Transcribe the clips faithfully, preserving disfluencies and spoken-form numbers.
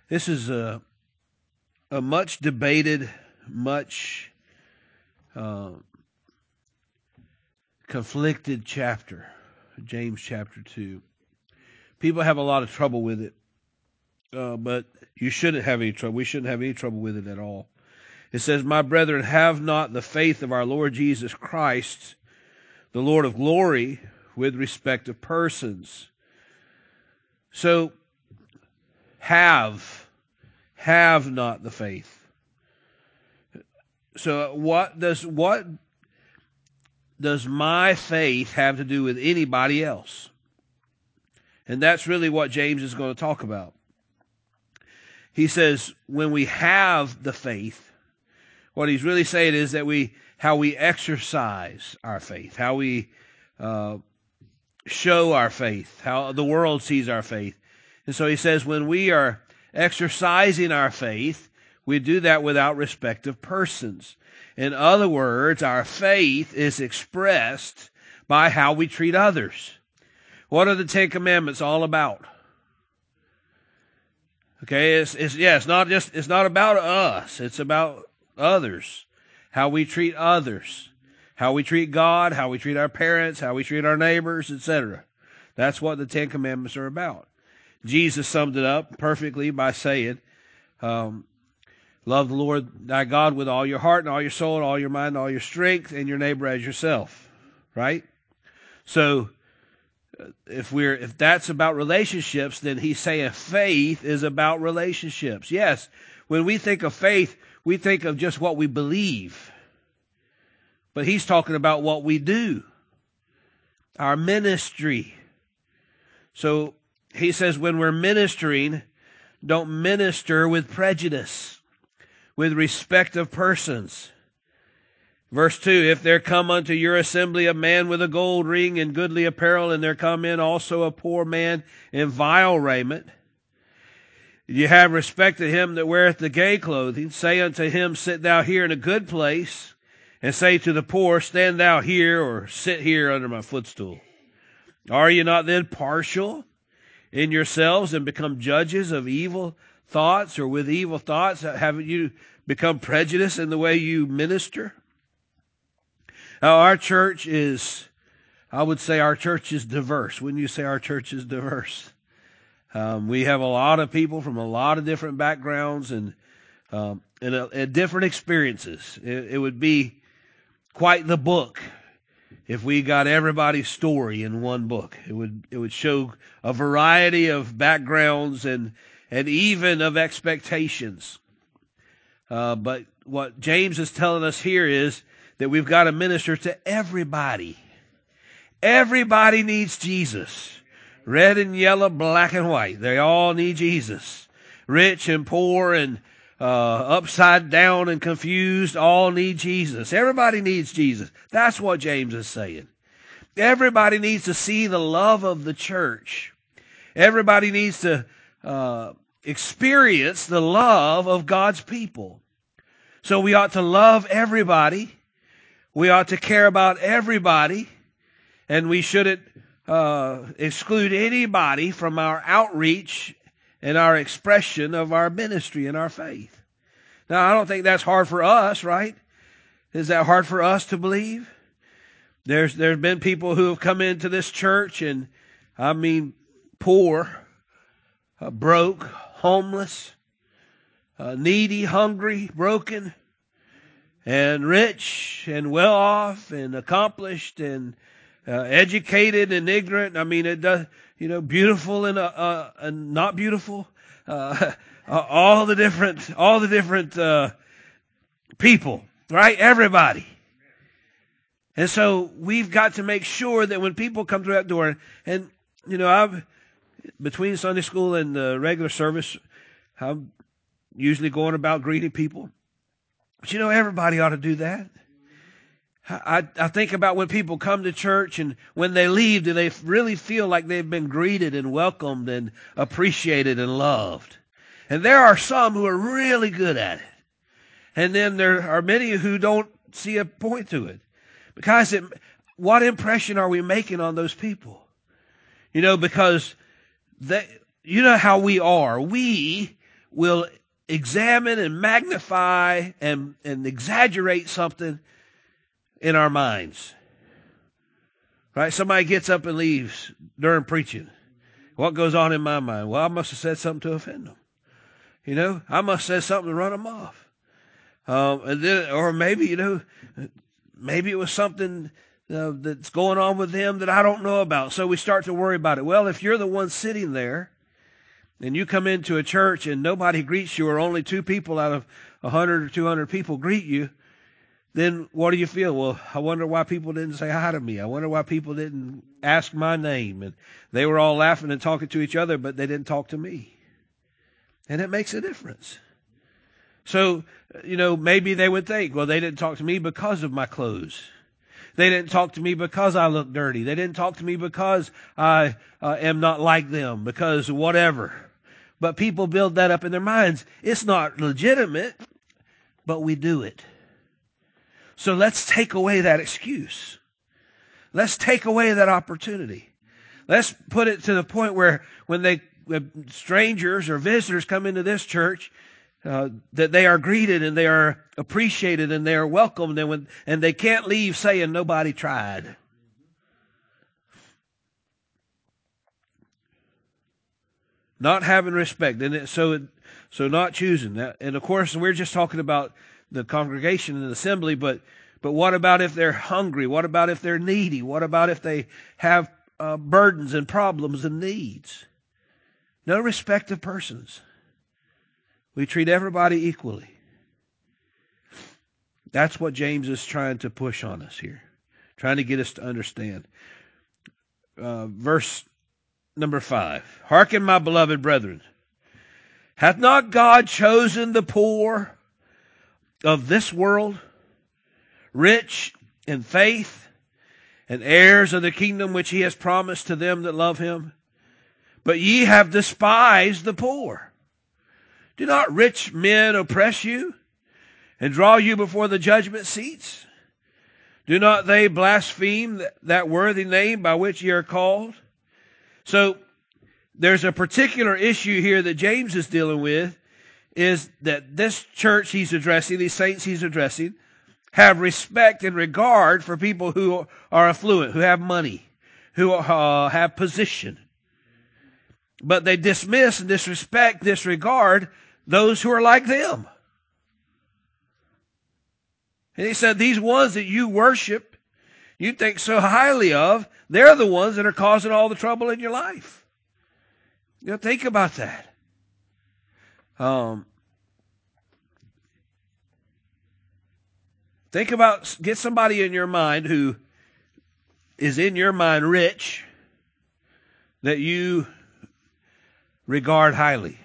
This is a, a much debated, much uh, conflicted chapter, James chapter two. People have a lot of trouble with it, uh, but you shouldn't have any trouble. We shouldn't have any trouble with it at all. It says, "My brethren, have not the faith of our Lord Jesus Christ, the Lord of glory, with respect of persons." So, have, have not the faith. So, what does what does my faith have to do with anybody else? And that's really what James is going to talk about. He says, when we have the faith, what he's really saying is that we, how we exercise our faith, how we uh, show our faith, how the world sees our faith. And so he says, when we are exercising our faith, we do that without respect of persons. In other words, our faith is expressed by how we treat others. What are the Ten Commandments all about? Okay, it's, it's yeah, it's not just it's not about us. It's about others, how we treat others, how we treat God, how we treat our parents, how we treat our neighbors, et cetera. That's what the Ten Commandments are about. Jesus summed it up perfectly by saying, um, "Love the Lord thy God with all your heart and all your soul and all your mind and all your strength, and your neighbor as yourself." Right? So, if we're if that's about relationships, then he's saying faith is about relationships. Yes, when we think of faith, we think of just what we believe. But he's talking about what we do, our ministry. So he says when we're ministering, don't minister with prejudice, with respect of persons. Verse two, "If there come unto your assembly a man with a gold ring and goodly apparel, and there come in also a poor man in vile raiment, you have respect to him that weareth the gay clothing, say unto him, Sit thou here in a good place, and say to the poor, Stand thou here, or sit here under my footstool. Are you not then partial in yourselves, and become judges of evil thoughts, or with evil thoughts haven't you become prejudiced in the way you minister?" Now, our church is, I would say our church is diverse. Wouldn't you say our church is diverse? Um, we have a lot of people from a lot of different backgrounds and um, and, uh, and different experiences. It, it would be quite the book if we got everybody's story in one book. It would it would show a variety of backgrounds and and even of expectations. Uh, but what James is telling us here is that we've got to minister to everybody. Everybody needs Jesus. Red and yellow, black and white. They all need Jesus. Rich and poor and uh, upside down and confused all need Jesus. Everybody needs Jesus. That's what James is saying. Everybody needs to see the love of the church. Everybody needs to uh, experience the love of God's people. So we ought to love everybody. We ought to care about everybody, and we shouldn't uh, exclude anybody from our outreach and our expression of our ministry and our faith. Now, I don't think that's hard for us, right? Is that hard for us to believe? There's there's been people who have come into this church, and I mean poor, uh, broke, homeless, uh, needy, hungry, broken, and rich and well off and accomplished and uh, educated and ignorant. I mean, it does, you know, beautiful and, uh, uh, and not beautiful. Uh, all the different, all the different uh, people, right? Everybody. And so we've got to make sure that when people come through that door, and you know, I've between Sunday school and the regular service, I'm usually going about greeting people. But you know, everybody ought to do that. I, I think about when people come to church and when they leave, do they really feel like they've been greeted and welcomed and appreciated and loved? And there are some who are really good at it. And then there are many who don't see a point to it. Because it, what impression are we making on those people? You know, because they, you know how we are. We will examine and magnify and, and exaggerate something in our minds. Right? Somebody gets up and leaves during preaching. What goes on in my mind? Well, I must have said something to offend them. You know, I must have said something to run them off. Um, and then, or maybe, you know, maybe it was something uh, that's going on with them that I don't know about. So we start to worry about it. Well, if you're the one sitting there and you come into a church and nobody greets you, or only two people out of a hundred or two hundred people greet you, then what do you feel? Well, I wonder why people didn't say hi to me. I wonder why people didn't ask my name. And they were all laughing and talking to each other, but they didn't talk to me. And it makes a difference. So, you know, maybe they would think, well, they didn't talk to me because of my clothes. They didn't talk to me because I look dirty. They didn't talk to me because I uh, am not like them, because whatever. But people build that up in their minds. It's not legitimate, but we do it. So let's take away that excuse. Let's take away that opportunity. Let's put it to the point where when they, when strangers or visitors come into this church, Uh, that they are greeted and they are appreciated and they are welcomed, and when, and they can't leave saying nobody tried. Not having respect, and it, so it, so not choosing that. And of course, we're just talking about the congregation and the assembly, but but what about if they're hungry? What about if they're needy? What about if they have uh, burdens and problems and needs? No respect of persons. We treat everybody equally. That's what James is trying to push on us here, trying to get us to understand. Uh, verse number five. Hearken, my beloved brethren. Hath not God chosen the poor of this world, rich in faith, and heirs of the kingdom which he has promised to them that love him? But ye have despised the poor. Do not rich men oppress you and draw you before the judgment seats? Do not they blaspheme that worthy name by which ye are called? So there's a particular issue here that James is dealing with, is that this church he's addressing, these saints he's addressing, have respect and regard for people who are affluent, who have money, who uh, have position. But they dismiss and disrespect, disregard those who are like them. And he said, these ones that you worship, you think so highly of, they're the ones that are causing all the trouble in your life. You know, think about that. Um, think about, get somebody in your mind who is in your mind rich, that you regard highly.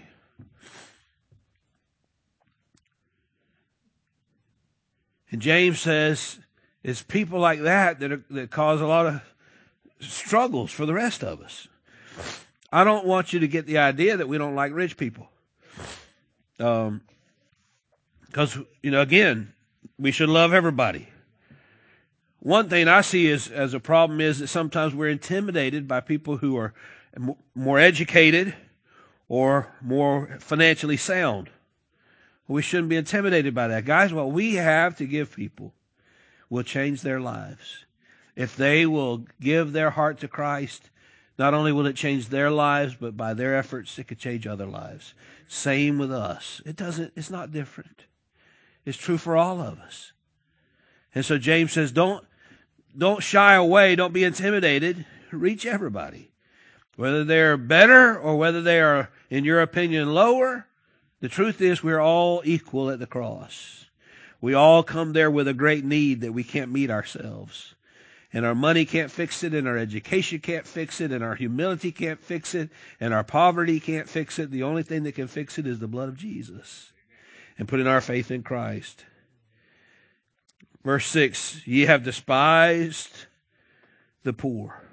And James says it's people like that that, are, that cause a lot of struggles for the rest of us. I don't want you to get the idea that we don't like rich people. Um, because, you know, again, we should love everybody. One thing I see as, as a problem is that sometimes we're intimidated by people who are more educated or more financially sound. We shouldn't be intimidated by that. Guys, what we have to give people will change their lives. If they will give their heart to Christ, not only will it change their lives, but by their efforts, it could change other lives. Same with us. It doesn't, it's not different. It's true for all of us. And so James says, don't, don't shy away. Don't be intimidated. Reach everybody. Whether they're better or whether they are, in your opinion, lower, the truth is we're all equal at the cross. We all come there with a great need that we can't meet ourselves. And our money can't fix it, and our education can't fix it, and our humility can't fix it, and our poverty can't fix it. The only thing that can fix it is the blood of Jesus and putting our faith in Christ. Verse six, ye have despised the poor.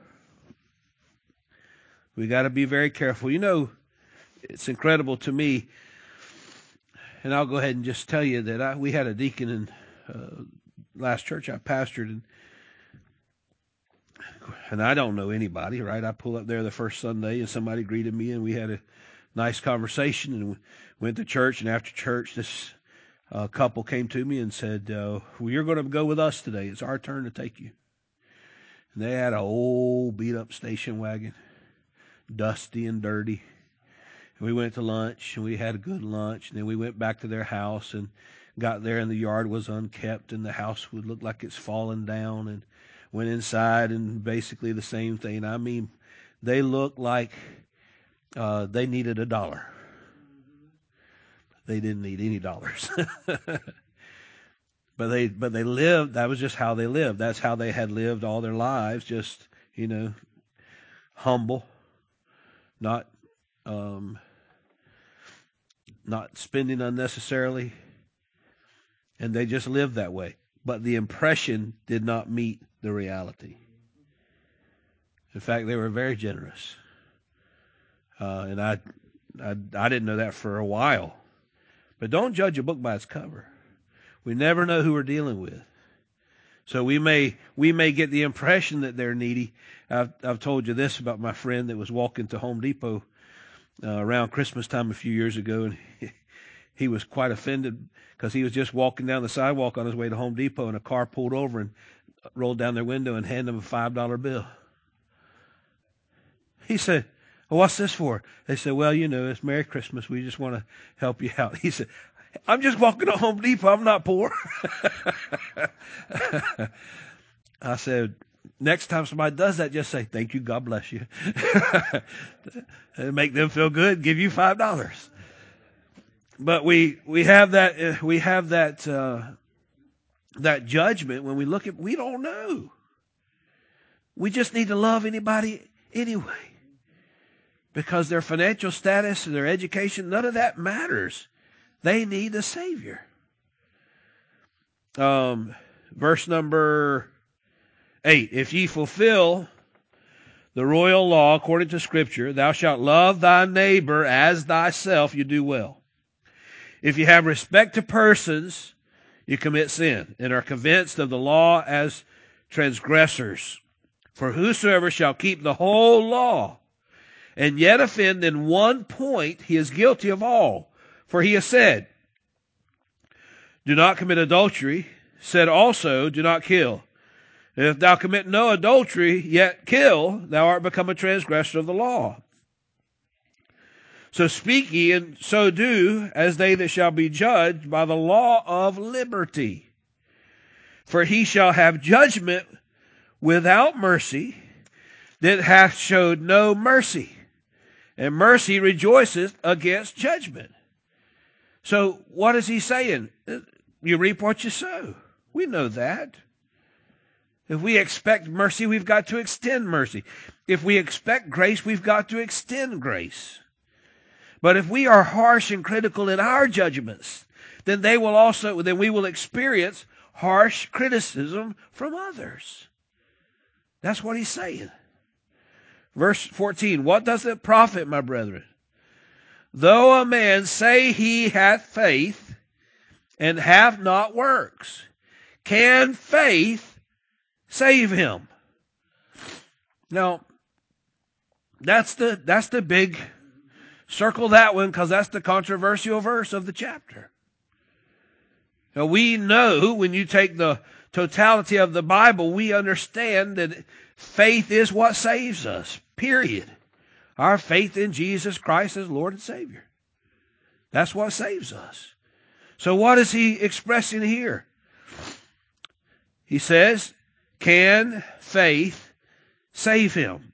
We got to be very careful. You know, it's incredible to me. And I'll go ahead and just tell you that I, we had a deacon in uh, last church I pastored, and, and I don't know anybody, right? I pull up there the first Sunday, and somebody greeted me, and we had a nice conversation, and we went to church. And after church, this uh, couple came to me and said, uh, well, you're going to go with us today. It's our turn to take you. And they had an old beat-up station wagon, dusty and dirty. And we went to lunch, and we had a good lunch. And then we went back to their house and got there, and the yard was unkept, and the house would look like it's fallen down. And went inside, and basically the same thing. I mean, they looked like uh, they needed a dollar. They didn't need any dollars. But they but they lived, that was just how they lived. That's how they had lived all their lives, just, you know, humble, not um, not spending unnecessarily. And they just lived that way. But the impression did not meet the reality. In fact, they were very generous. Uh, and I, I I didn't know that for a while. But don't judge a book by its cover. We never know who we're dealing with. So we may we may get the impression that they're needy. I've, I've told you this about my friend that was walking to Home Depot uh, around Christmas time a few years ago, and he, he was quite offended because he was just walking down the sidewalk on his way to Home Depot, and a car pulled over and rolled down their window and handed him a five dollar bill. He said, well, what's this for? They said, well, you know, it's Merry Christmas. We just want to help you out. He said, I'm just walking to Home Depot. I'm not poor. I said, next time somebody does that, just say, thank you, God bless you. And make them feel good, give you five dollars. But we we have that we have that uh, that judgment when we look at, we don't know. We just need to love anybody anyway. Because their financial status and their education, none of that matters. They need a Savior. Um, verse number eight. If ye fulfill the royal law according to Scripture, thou shalt love thy neighbor as thyself, you do well. If you have respect to persons, you commit sin, and are convinced of the law as transgressors. For whosoever shall keep the whole law, and yet offend in one point, he is guilty of all. For he has said, do not commit adultery, said also, do not kill. And if thou commit no adultery, yet kill, thou art become a transgressor of the law. So speak ye, and so do, as they that shall be judged by the law of liberty. For he shall have judgment without mercy that hath showed no mercy. And mercy rejoiceth against judgment. So what is he saying? You reap what you sow. We know that. If we expect mercy, we've got to extend mercy. If we expect grace, we've got to extend grace. But if we are harsh and critical in our judgments, then they will also, then we will experience harsh criticism from others. That's what he's saying. Verse fourteen, what doth it profit, my brethren, though a man say he hath faith and have not works? Can faith save him? Now, that's the that's the big, circle that one, because that's the controversial verse of the chapter. Now, we know when you take the totality of the Bible, we understand that faith is what saves us, period. Our faith in Jesus Christ as Lord and Savior. That's what saves us. So what is he expressing here? He says, can faith save him?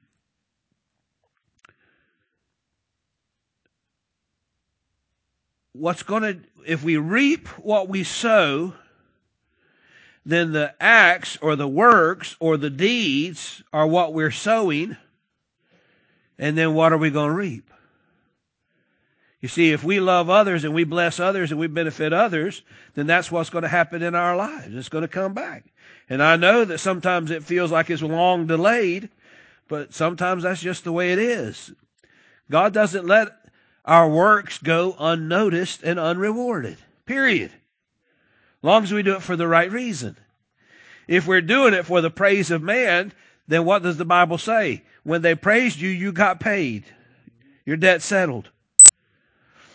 What's going to, if we reap what we sow, then the acts or the works or the deeds are what we're sowing. And then what are we going to reap? You see, if we love others and we bless others and we benefit others, then that's what's going to happen in our lives. It's going to come back. And I know that sometimes it feels like it's long delayed, but sometimes that's just the way it is. God doesn't let our works go unnoticed and unrewarded. Period. As long as we do it for the right reason. If we're doing it for the praise of man, then what does the Bible say? When they praised you, you got paid. Your debt settled.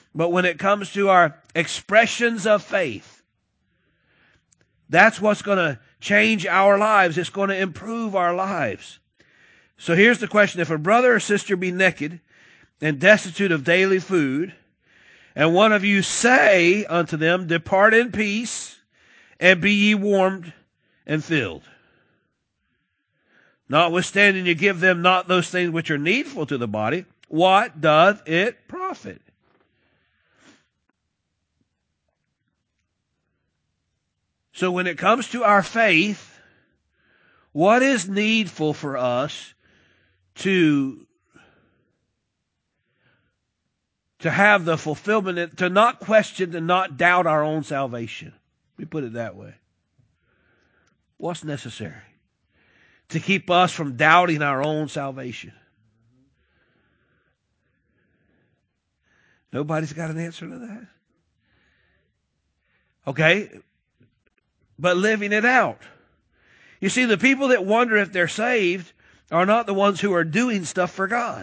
But when it comes to our expressions of faith, that's what's going to change our lives. It's going to improve our lives. So here's the question. If a brother or sister be naked and destitute of daily food, and one of you say unto them, depart in peace, and be ye warmed and filled. Notwithstanding you give them not those things which are needful to the body, what doth it profit? So when it comes to our faith, what is needful for us to, to have the fulfillment, to not question, to not doubt our own salvation? Let me put it that way. What's necessary to keep us from doubting our own salvation? Nobody's got an answer to that. Okay, but living it out. You see, the people that wonder if they're saved are not the ones who are doing stuff for God.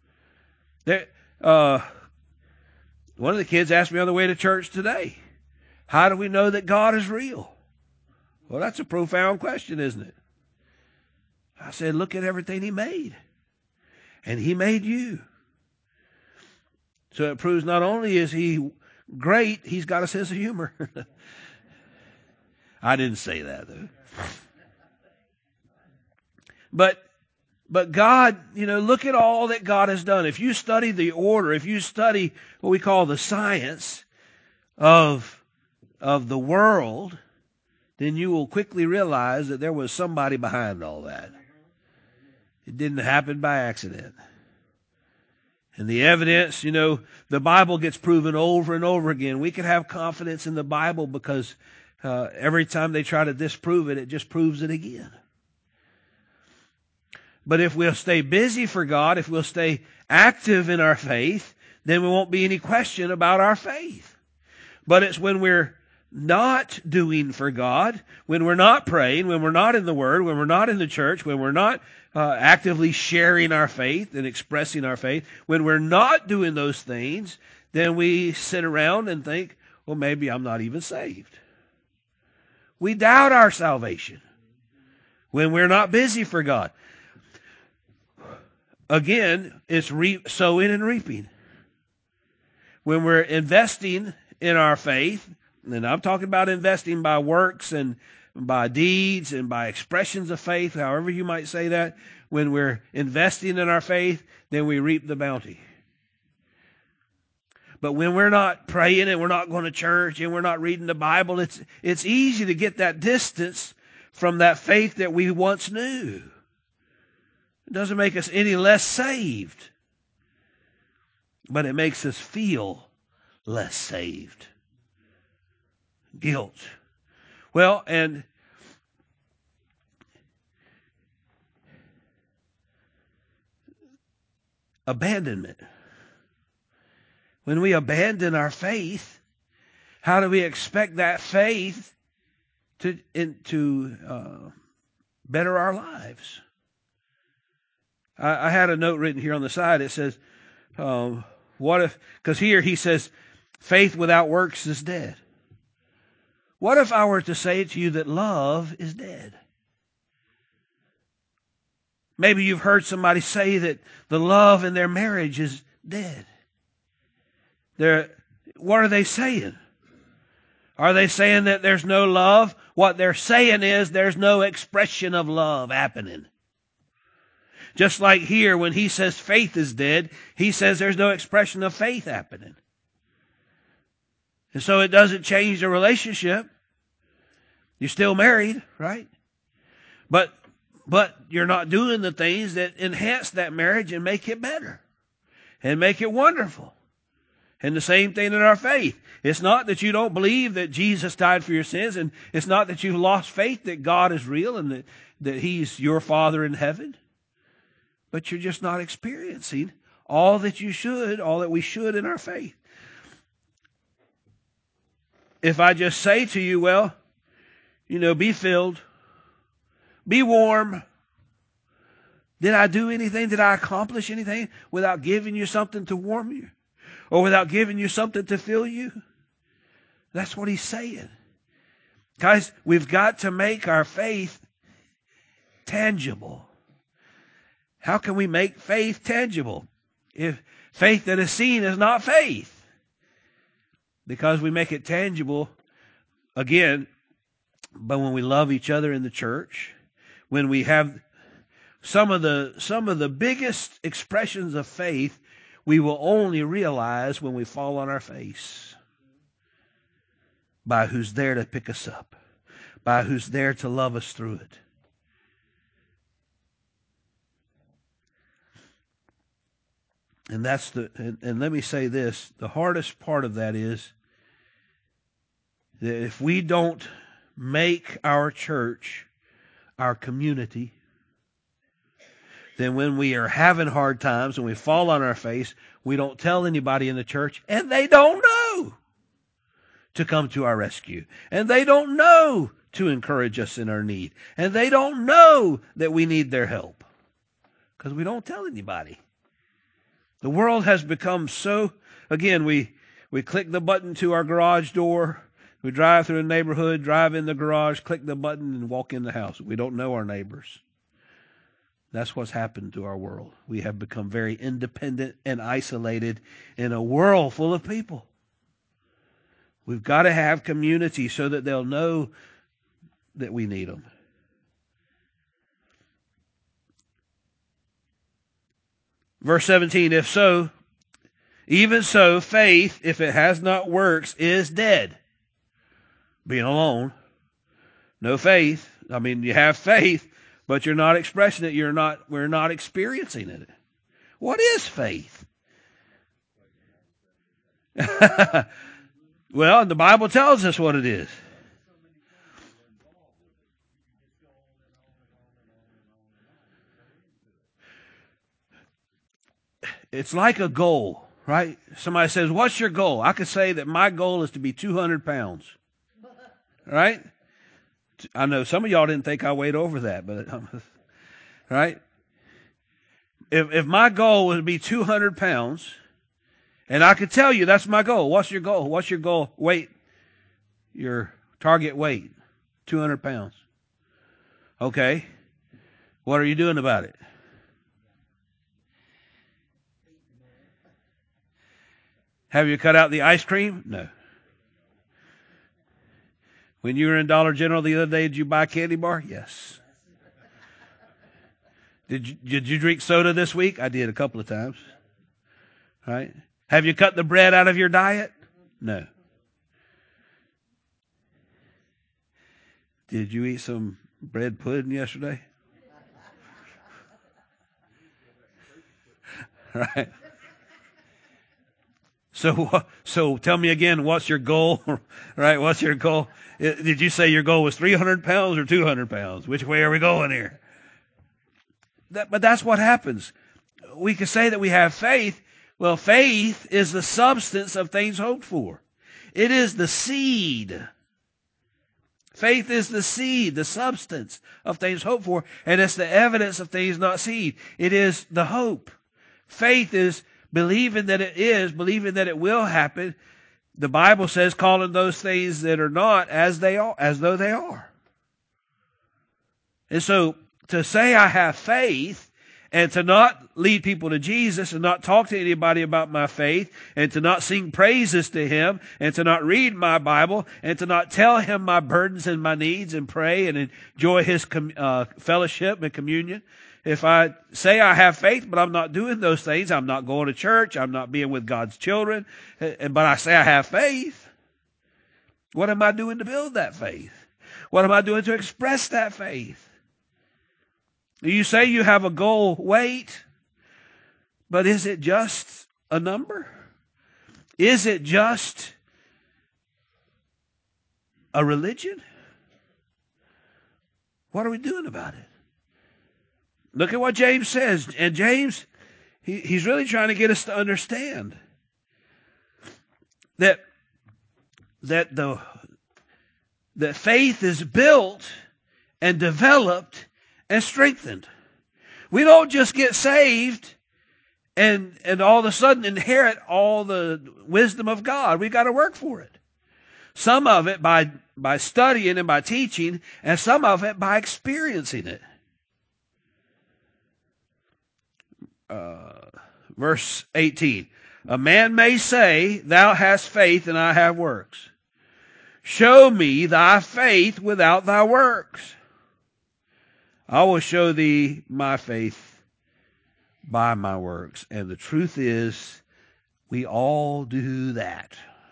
Uh, one of the kids asked me on the way to church today, how do we know that God is real? Well, that's a profound question, isn't it? I said, look at everything he made. And he made you. So it proves not only is he great, he's got a sense of humor. I didn't say that, though. But, but God, you know, look at all that God has done. If you study the order, if you study what we call the science of, of the world, then you will quickly realize that there was somebody behind all that. It didn't happen by accident. And the evidence, you know, the Bible gets proven over and over again. We can have confidence in the Bible because uh, every time they try to disprove it, it just proves it again. But if we'll stay busy for God, if we'll stay active in our faith, then there won't be any question about our faith. But it's when we're not doing for God, when we're not praying, when we're not in the Word, when we're not in the church, when we're not uh, actively sharing our faith and expressing our faith, when we're not doing those things, then we sit around and think, well, maybe I'm not even saved. We doubt our salvation when we're not busy for God. Again, it's re- sowing and reaping. When we're investing in our faith, and I'm talking about investing by works and by deeds and by expressions of faith, however you might say that. When we're investing in our faith, then we reap the bounty. But when we're not praying and we're not going to church and we're not reading the Bible, it's, it's easy to get that distance from that faith that we once knew. It doesn't make us any less saved, but it makes us feel less saved. Guilt. Well, and abandonment. When we abandon our faith, how do we expect that faith to, in, to uh, better our lives? I, I had a note written here on the side. It says, um, what if, because here he says, faith without works is dead. What if I were to say to you that love is dead? Maybe you've heard somebody say that the love in their marriage is dead. They're, what are they saying? Are they saying that there's no love? What they're saying is there's no expression of love happening. Just like here, when he says faith is dead, he says there's no expression of faith happening. And so it doesn't change the relationship. You're still married, right? But, but you're not doing the things that enhance that marriage and make it better and make it wonderful. And the same thing in our faith. It's not that you don't believe that Jesus died for your sins, and it's not that you've lost faith that God is real and that, that He's your Father in heaven. But you're just not experiencing all that you should, all that we should in our faith. If I just say to you, well, you know, be filled, be warm. Did I do anything? Did I accomplish anything without giving you something to warm you? or without giving you something to fill you? That's what he's saying. Guys, we've got to make our faith tangible. How can we make faith tangible? If faith that is seen is not faith. Because we make it tangible, again, but when we love each other in the church, when we have some of the some of the biggest expressions of faith, we will only realize when we fall on our face. By who's there to pick us up. By who's there to love us through it. And that's the and, and let me say this, the hardest part of that is that if we don't make our church our community, then when we are having hard times and we fall on our face, we don't tell anybody in the church, and they don't know to come to our rescue. And they don't know to encourage us in our need. And they don't know that we need their help. Because we don't tell anybody. The world has become so, again, we, we click the button to our garage door. We drive through a neighborhood, drive in the garage, click the button, and walk in the house. We don't know our neighbors. That's what's happened to our world. We have become very independent and isolated in a world full of people. We've got to have community so that they'll know that we need them. Verse seventeen, if so, even so, faith, if it has not works, is dead. Being alone. No faith. I mean, you have faith, but you're not expressing it. You're not, we're not experiencing it. What is faith? Well, the Bible tells us what it is. It's like a goal, right? Somebody says, what's your goal? I could say that my goal is to be two hundred pounds. Right? I know some of y'all didn't think I weighed over that, but, right? If, if my goal would be two hundred pounds, and I could tell you that's my goal. What's your goal? What's your goal? Weight. Your target weight. two hundred pounds. Okay. What are you doing about it? Have you cut out the ice cream? No. When you were in Dollar General the other day, did you buy a candy bar? Yes. Did you, did you drink soda this week? I did a couple of times. Right? Have you cut the bread out of your diet? No. Did you eat some bread pudding yesterday? Right? So, so tell me again, what's your goal? Right? What's your goal? Did you say your goal was three hundred pounds or two hundred pounds? Which way are we going here? That, but that's what happens. We can say that we have faith. Well, faith is the substance of things hoped for. It is the seed. Faith is the seed, the substance of things hoped for, and it's the evidence of things not seen. It is the hope. Faith is believing that it is, believing that it will happen. The Bible says, calling those things that are not as they are, as though they are. And so, to say I have faith and to not lead people to Jesus and not talk to anybody about my faith and to not sing praises to Him and to not read my Bible and to not tell Him my burdens and my needs and pray and enjoy His uh, fellowship and communion. If I say I have faith, but I'm not doing those things, I'm not going to church, I'm not being with God's children, but I say I have faith, what am I doing to build that faith? What am I doing to express that faith? You say you have a goal weight, but is it just a number? Is it just a religion? What are we doing about it? Look at what James says. And James, he, he's really trying to get us to understand that, that, the, that faith is built and developed and strengthened. We don't just get saved and and all of a sudden inherit all the wisdom of God. We've got to work for it. Some of it by by studying and by teaching, and some of it by experiencing it. Uh, verse eighteen. A man may say, thou hast faith and I have works. Show me thy faith without thy works. I will show thee my faith by my works. And the truth is, we all do that.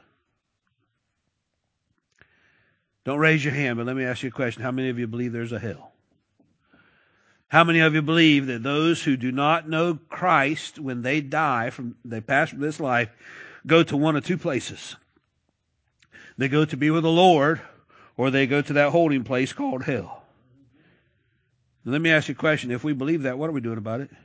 Don't raise your hand, but let me ask you a question. How many of you believe there's a hell? How many of you believe that those who do not know Christ, when they die, from they pass from this life, go to one of two places? They go to be with the Lord, or they go to that holding place called hell. Now, let me ask you a question. If we believe that, what are we doing about it?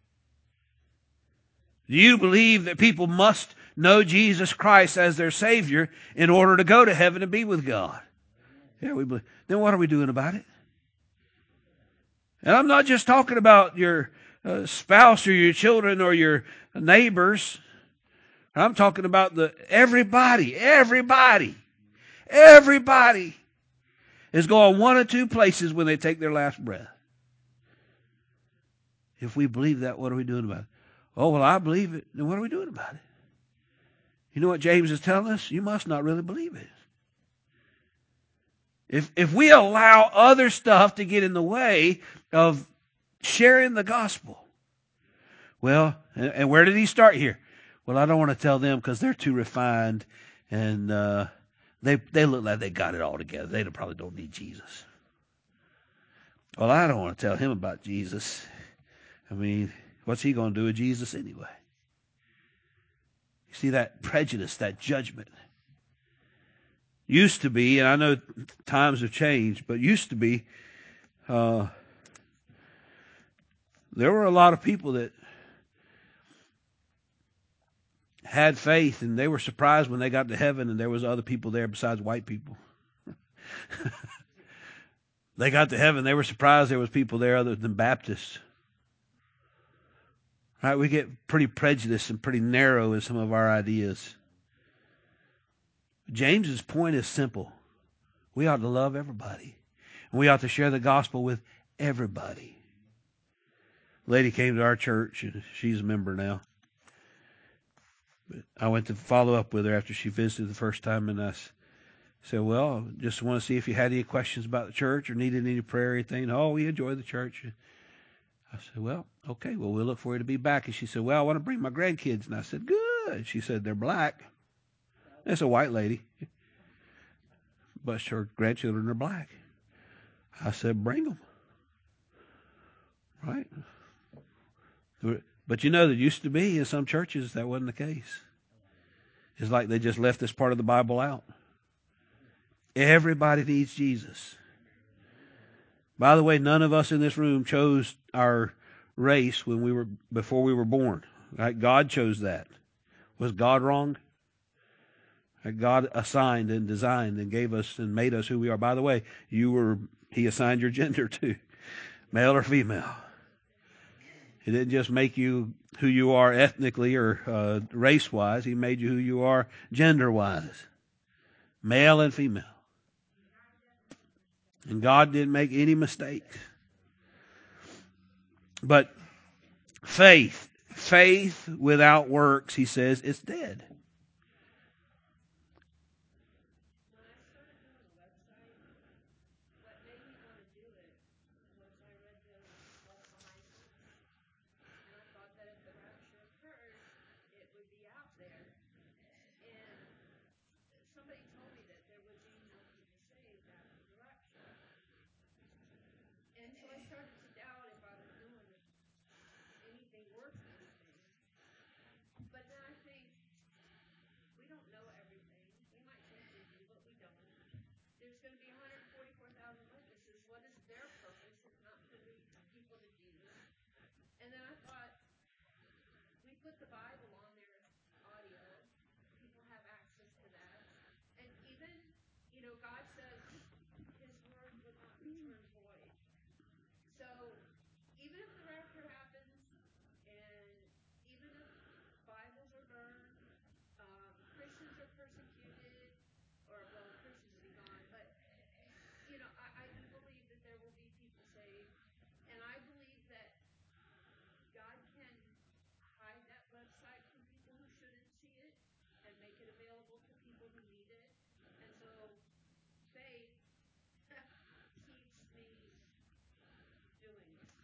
Do you believe that people must know Jesus Christ as their Savior in order to go to heaven and be with God? Yeah, we believe. Then what are we doing about it? And I'm not just talking about your uh, spouse or your children or your neighbors. I'm talking about the everybody, everybody, everybody is going one of two places when they take their last breath. If we believe that, what are we doing about it? Oh, well, I believe it. Then what are we doing about it? You know what James is telling us? You must not really believe it. If if we allow other stuff to get in the way of sharing the gospel, well, and, and where did he start here? Well, I don't want to tell them because they're too refined, and uh, they they look like they got it all together. They don't, probably don't need Jesus. Well, I don't want to tell him about Jesus. I mean, what's he going to do with Jesus anyway? You see that prejudice, that judgment. Used to be, and I know times have changed, but used to be, uh, there were a lot of people that had faith, and they were surprised when they got to heaven and there was other people there besides white people. They got to heaven, they were surprised there was people there other than Baptists. Right? We get pretty prejudiced and pretty narrow in some of our ideas. James's point is simple. We ought to love everybody. And we ought to share the gospel with everybody. A lady came to our church, and she's a member now. But I went to follow up with her after she visited the first time, and I said, well, just want to see if you had any questions about the church or needed any prayer or anything. Oh, we enjoy the church. I said, well, okay, well, we'll look for you to be back. And she said, well, I want to bring my grandkids. And I said, good. She said, they're black. That's a white lady, but her grandchildren are black. I said, bring them. Right? But you know, there used to be in some churches that wasn't the case. It's like they just left this part of the Bible out. Everybody needs Jesus. By the way, none of us in this room chose our race when we were before we were born. Right? God chose that. Was God wrong? God assigned and designed and gave us and made us who we are. By the way, you were, he assigned your gender too, male or female. He didn't just make you who you are ethnically or uh, race-wise. He made you who you are gender-wise, male and female. And God didn't make any mistakes. But faith, faith without works, he says, it's dead.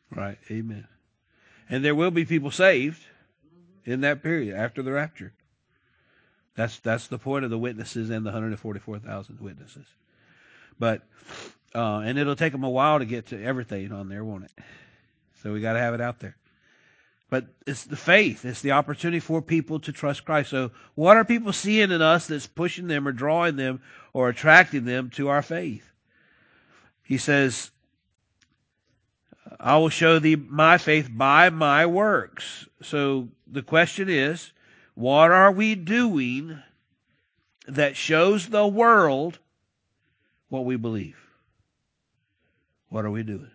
Right. Amen. And there will be people saved in that period after the rapture. That's that's the point of the witnesses and the one hundred forty-four thousand witnesses. But uh, and it'll take them a while to get to everything on there, won't it? So we got to have it out there. But it's the faith. It's the opportunity for people to trust Christ. So what are people seeing in us that's pushing them or drawing them or attracting them to our faith? He says, I will show thee my faith by my works. So the question is, what are we doing that shows the world what we believe? What are we doing?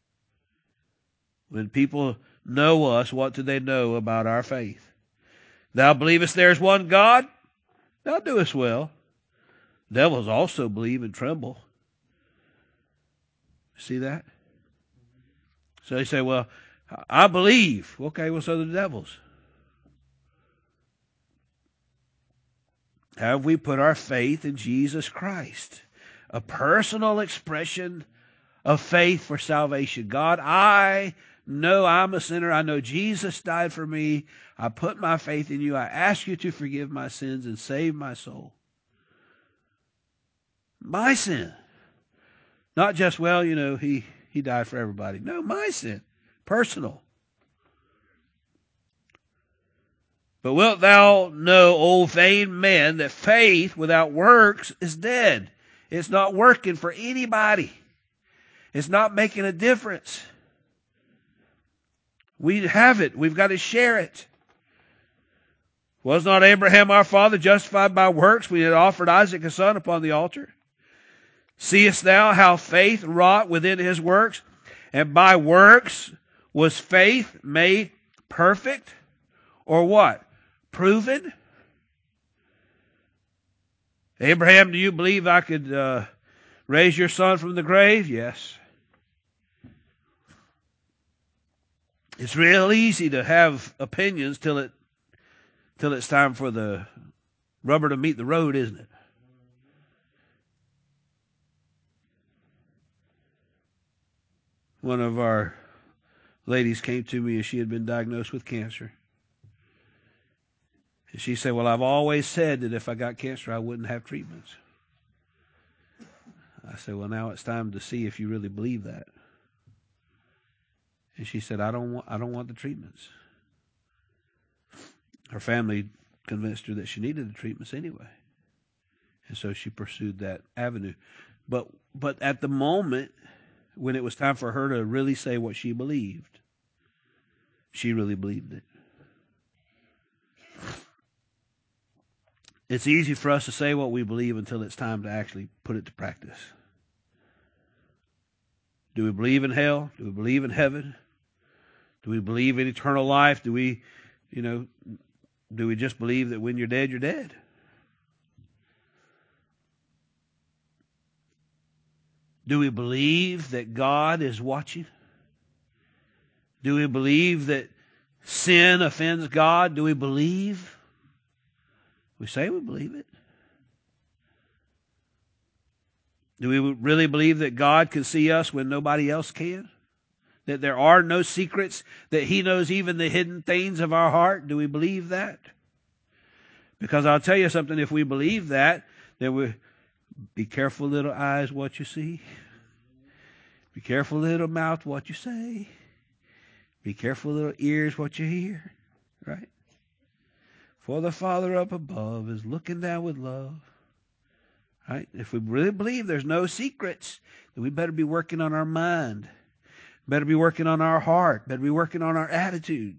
When people know us, what do they know about our faith? Thou believest there is one God? Thou doest well. Devils also believe and tremble. See that? So they say, well, I believe. Okay, well, so do the devils. Have we put our faith in Jesus Christ? A personal expression of faith for salvation. God, I know I'm a sinner. I know Jesus died for me. I put my faith in you. I ask you to forgive my sins and save my soul. My sin. Not just, well, you know, he, he died for everybody. No, my sin. Personal. But wilt thou know, O vain man, that faith without works is dead. It's not working for anybody. It's not making a difference. We have it. We've got to share it. Was not Abraham our father justified by works when he had offered Isaac his son upon the altar? Seest thou how faith wrought within his works? And by works was faith made perfect? Or what? Proven? Abraham, do you believe I could uh, raise your son from the grave? Yes. It's real easy to have opinions till it till it's time for the rubber to meet the road, isn't it? One of our ladies came to me and she had been diagnosed with cancer. And she said, well, I've always said that if I got cancer, I wouldn't have treatments. I said, well, now it's time to see if you really believe that. And she said, I don't want, I don't want the treatments. Her family convinced her that she needed the treatments anyway. And so she pursued that avenue. But, but at the moment, when it was time for her to really say what she believed, she really believed it. It's easy for us to say what we believe until it's time to actually put it to practice. Do we believe in hell? Do we believe in heaven? Do we believe in eternal life? Do we, you know, do we just believe that when you're dead, you're dead? Do we believe that God is watching? Do we believe that sin offends God? Do we believe? We say we believe it. Do we really believe that God can see us when nobody else can? That there are no secrets, that He knows even the hidden things of our heart? Do we believe that? Because I'll tell you something, if we believe that, then we be careful, little eyes, what you see. Be careful, little mouth, what you say. Be careful, little ears, what you hear. Right? For the Father up above is looking down with love. Right? If we really believe there's no secrets, then we better be working on our mind. Better be working on our heart. Better be working on our attitude.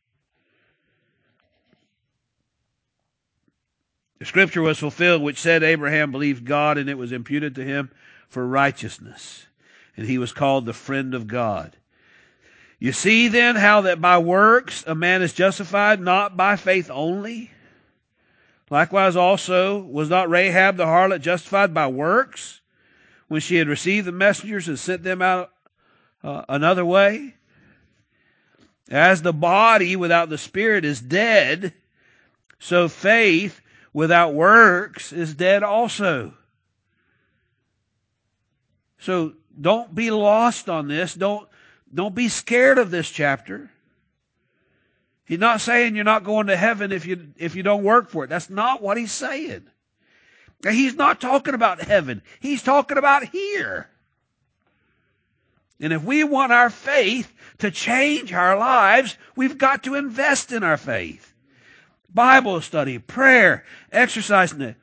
The scripture was fulfilled which said Abraham believed God and it was imputed to him for righteousness. And he was called the friend of God. You see then how that by works a man is justified, not by faith only? Likewise also was not Rahab the harlot justified by works when she had received the messengers and sent them out uh, another way? As the body without the spirit is dead, so faith without works is dead also. So don't be lost on this. Don't Don't be scared of this chapter. He's not saying you're not going to heaven if you if you don't work for it. That's not what he's saying. Now, he's not talking about heaven. He's talking about here. And if we want our faith to change our lives, we've got to invest in our faith. Bible study, prayer, exercising it.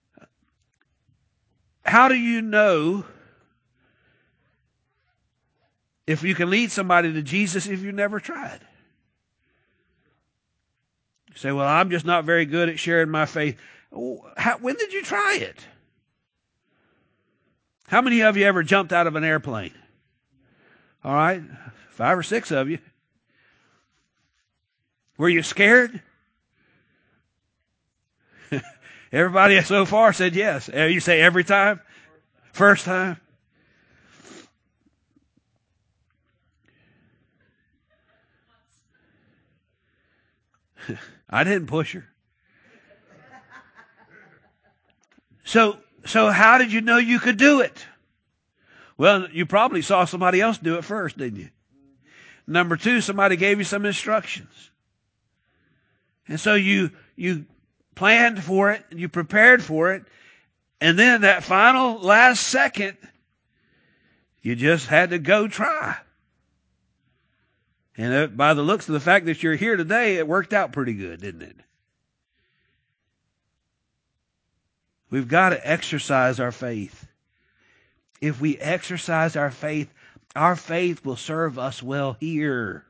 How do you know if you can lead somebody to Jesus if you've never tried? You say, well, I'm just not very good at sharing my faith. How, when did you try it? How many of you ever jumped out of an airplane? All right, five or six of you. Were you scared? Everybody so far said yes. You say every time? First time? I didn't push her. So, so how did you know you could do it? Well, you probably saw somebody else do it first, didn't you? Number two, somebody gave you some instructions. And so you, you planned for it, and you prepared for it, and then that final last second, you just had to go try. And by the looks of the fact that you're here today, it worked out pretty good, didn't it? We've got to exercise our faith. If we exercise our faith, our faith will serve us well here.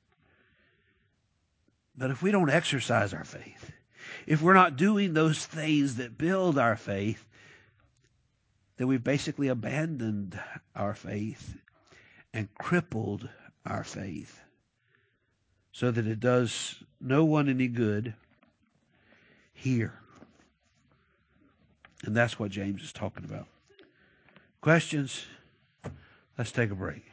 But if we don't exercise our faith, if we're not doing those things that build our faith, then we've basically abandoned our faith and crippled our faith so that it does no one any good here. And that's what James is talking about. Questions? Let's take a break.